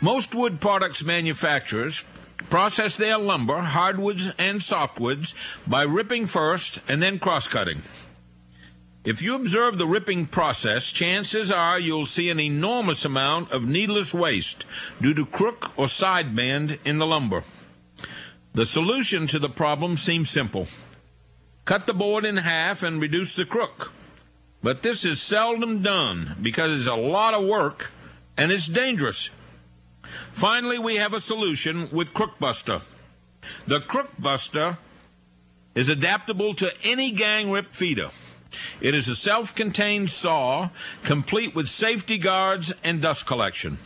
Most wood products manufacturers process their lumber, hardwoods and softwoods, by ripping first and then cross-cutting. If you observe the ripping process, chances are you'll see an enormous amount of needless waste due to crook or sideband in the lumber. The solution to the problem seems simple. Cut the board in half and reduce the crook. But this is seldom done because it's a lot of work and it's dangerous. Finally, we have a solution with Crookbuster. The Crookbuster is adaptable to any gang rip feeder. It is a self-contained saw, complete with safety guards and dust collection.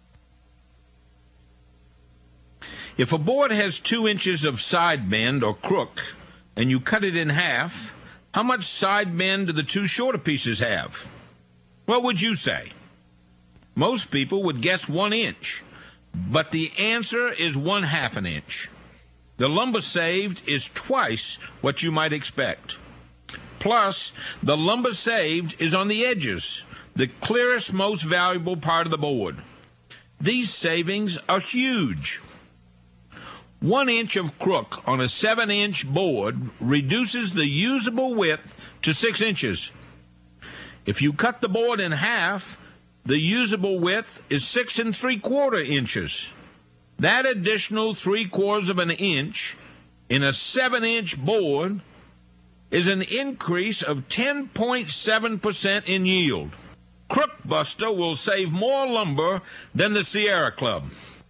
If a board has 2 inches of sideband or crook, and you cut it in half, how much sideband do the 2 shorter pieces have? What would you say? Most people would guess 1 inch, but the answer is 1/2 inch. The lumber saved is twice what you might expect. Plus, the lumber saved is on the edges, the clearest, most valuable part of the board. These savings are huge. 1 inch of crook on a 7-inch board reduces the usable width to 6 inches. If you cut the board in half, the usable width is 6 3/4 inches. That additional 3/4 of an inch in a 7-inch board is an increase of 10.7% in yield. Crookbuster will save more lumber than the Sierra Club.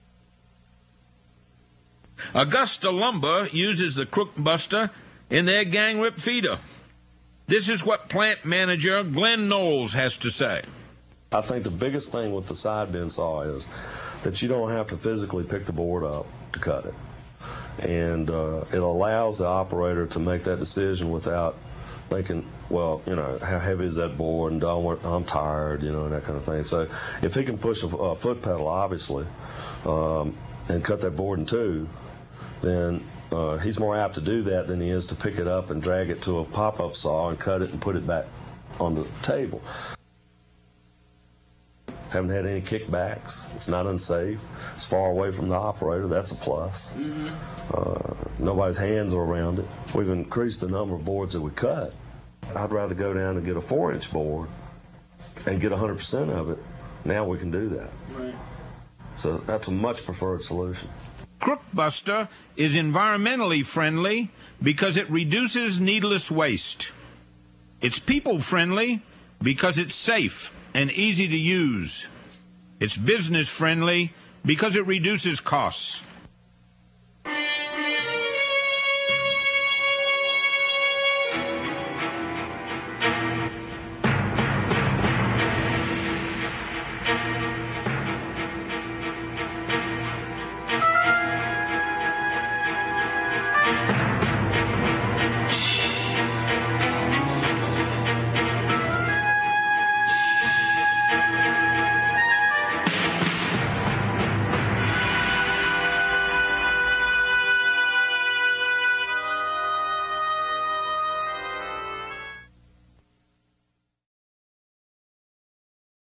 Augusta Lumber uses the Crookbuster in their gang rip feeder. This is what plant manager Glenn Knowles has to say. I think the biggest thing with the side bend saw is that you don't have to physically pick the board up to cut it. And it allows the operator to make that decision without thinking, well, you know, how heavy is that board, and I'm tired, you know, and that kind of thing. So if he can push a foot pedal, obviously, and cut that board in 2, then he's more apt to do that than he is to pick it up and drag it to a pop-up saw and cut it and put it back on the table. Haven't had any kickbacks. It's not unsafe. It's far away from the operator. That's a plus. Nobody's hands are around it. We've increased the number of boards that we cut. I'd rather go down and get a 4-inch board and get 100% of it. Now we can do that. Right. So that's a much preferred solution. Crookbuster is environmentally friendly because it reduces needless waste. It's people friendly because it's safe and easy to use. It's business friendly because it reduces costs.